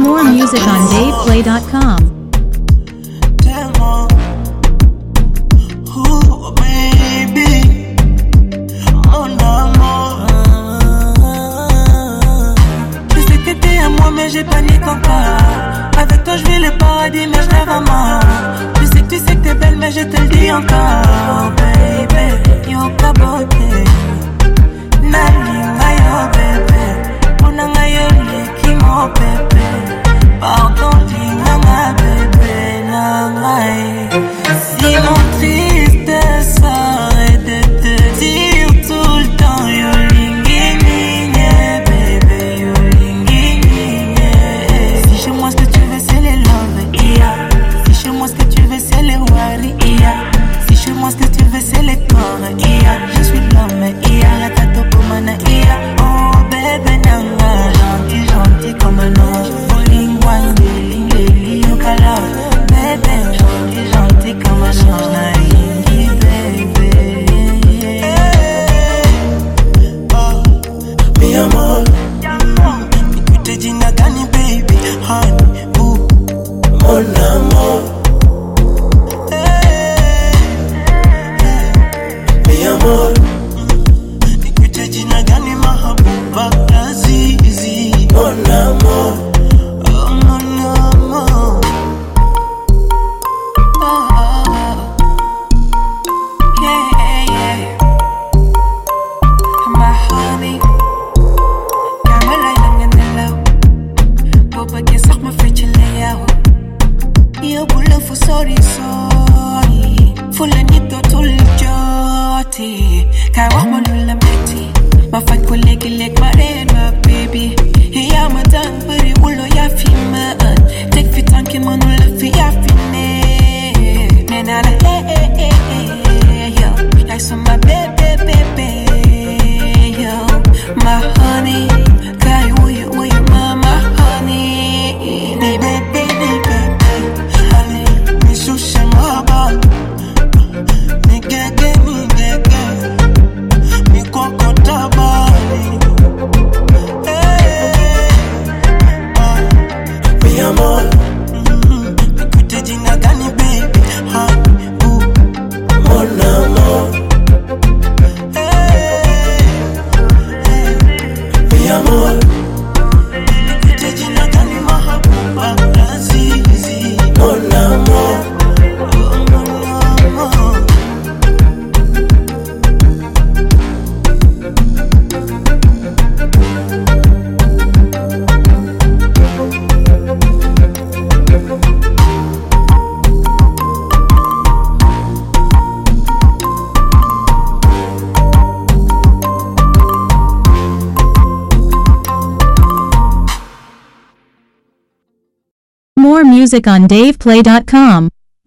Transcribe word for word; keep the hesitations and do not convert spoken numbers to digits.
More music on dave play dot com. J'ai panique encore. Avec toi je vis le paradis mais je rêve à mort. Tu sais que tu sais que t'es belle mais je te le dis encore. Baby, yo kabote Nani nga yo bébé Puna nga yo leki mo bébé Pardon di nga nga bébé Nanga Si mon tristesse arrête de te dire tout le temps yo lingi nigne bébé yo lingi nigne. Si chez moi ce que tu veux c'est les love yeah. Si chez moi ce que tu veux c'est les worry yeah. Si chez moi ce que tu veux c'est les corps yeah. Je suis l'homme yeah. La tato pomana yeah. Oh bébé nanga gentil gentil comme un ange. Boling wang ling ling yukala. Bébé gentil gentil comme un ange. Na ingi bébé. Oh mi amor. Nikute jina gani baby honey boo mon amour. Mi amor. Nikute jina gani mahabuba azizi mon amour. Oh mon amour. Oh, oh, oh. Yeah, yeah. My honey. Kamala lang yan nalaw. Bobagyan sak ma-fragile Yo bula fu sorry sorry. Fulanito tuljoti. Kaya wak mo lulameti. Mafag ko legi-leg marin ma baby. Hiya madang pari ulo ya fimaan. Tek fitan ki manula fi ya fine. Nenala hey hey hey hey yo. Like so my baby baby yo. My honey. Kaya uyu uyu mama honey. Baby baby baby. Honey. Mi sushi maba. Mi gege mi gege. Mi koko tabani. Hey. Oh. Mi amor. Nikute jina gani baby honey boo mon amour. Hey. Hey. Mi amor. Nikute jina gani mahabuba azizi mon amour. Oh mon amour. More music on dave play dot com.